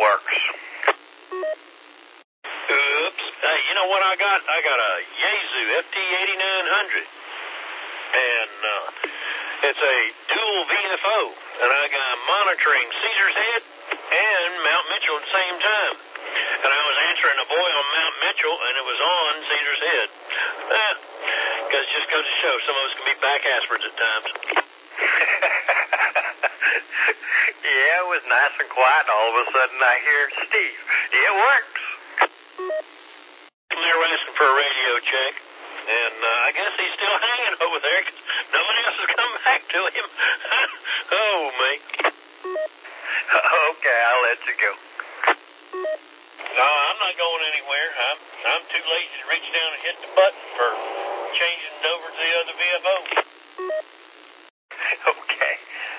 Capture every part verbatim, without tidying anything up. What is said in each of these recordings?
works. Oops. Hey, you know what I got? I got a Yaesu F T eighty-nine hundred. And uh, it's a dual V F O. And I got monitoring Caesar's Head and Mount Mitchell at the same time. And I was answering a boy on Mount Mitchell, and it was on Caesar's Head. Eh, Cause just goes to show some of us can be back aspirants at times. Yeah, it was nice and quiet, and all of a sudden I hear Steve. It works. They were asking for a radio check, and uh, I guess he's still hanging over there because nobody else has come back to him. Oh, me. Okay, I'll let you go. No, I'm not going anywhere. I'm I'm too lazy to reach down and hit the button for changing it over to the other V F O. Okay.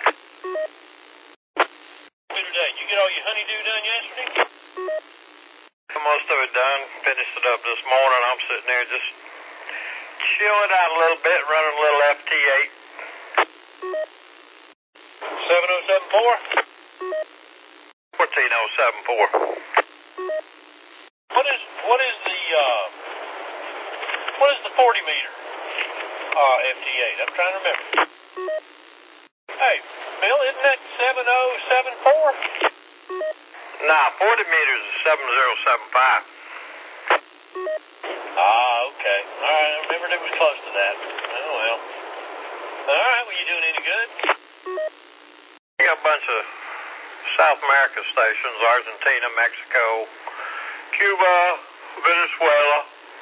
Today, did you get all your honeydew done yesterday? Most of it done. Finished it up this morning. I'm sitting there just chilling out a little bit, running a little F T eight. seven oh seven four? fourteen oh seven four. What is what is the uh what is the forty meter uh F T eight? I'm trying to remember. Hey, Bill, isn't that seven oh seven four? Nah, forty meters is seven oh seven five. Ah, okay. All right, I remembered it was close to that. Oh, well. All right, well, you doing any good? We got a bunch of South America stations, Argentina, Mexico, Cuba, Venezuela.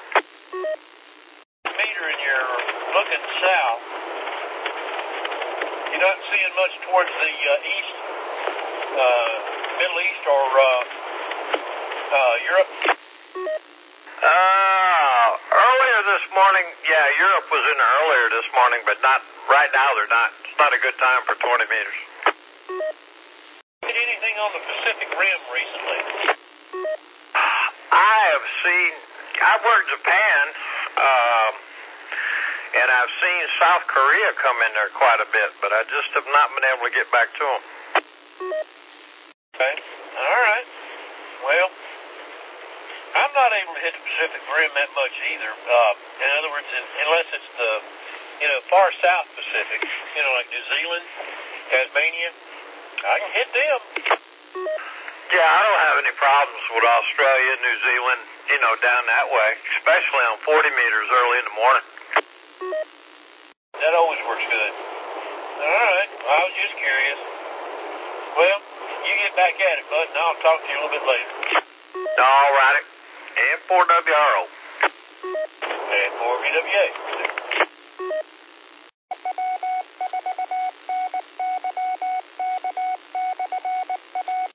Meter and you're looking south. You're not seeing much towards the uh, east, uh, Middle East or uh, uh, Europe? Uh, earlier this morning, yeah, Europe was in there earlier this morning, but not right now. They're not. It's not a good time for twenty meters. Did anything on the Pacific Rim recently? I have seen. I've worked Japan, uh, and I've seen South Korea come in there quite a bit, but I just have not been able to get back to them. Okay. All right. Well, I'm not able to hit the Pacific Rim that much either. Uh, in other words, in, unless it's the, you know, far South Pacific, you know, like New Zealand, Tasmania, I can hit them. Yeah, I don't have any problems with Australia, New Zealand, you know, down that way, especially on forty meters early in the morning. That always works good. All right. Well, I was just curious. Well, you get back at it, bud, and I'll talk to you a little bit later. All righty. And four W R O. And four V W A.